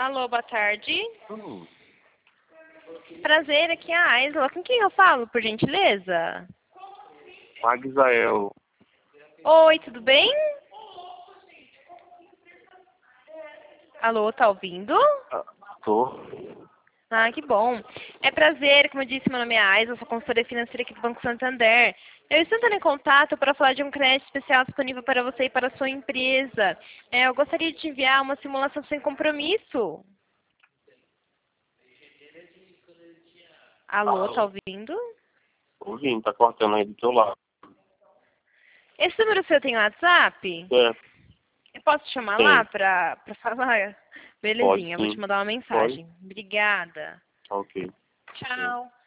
Alô, boa tarde. Hum, Prazer, aqui é a Aisla. Com quem eu falo, por gentileza? Magzael. Oi, tudo bem? Alô, tá ouvindo? Tô. Ah, que bom. É prazer, como eu disse, meu nome é Aisla, sou consultora financeira aqui do Banco Santander. Eu estou entrando em contato para falar de um crédito especial disponível para você e para a sua empresa. Eu gostaria de te enviar uma simulação sem compromisso. Alô, tá ouvindo? Ouvindo, tá cortando aí do teu lado. Esse número seu tem WhatsApp? É, Eu posso te chamar lá tem. pra falar? Pode Belezinha, eu vou te sim. mandar uma Pode? mensagem. Obrigada. Ok. Tchau.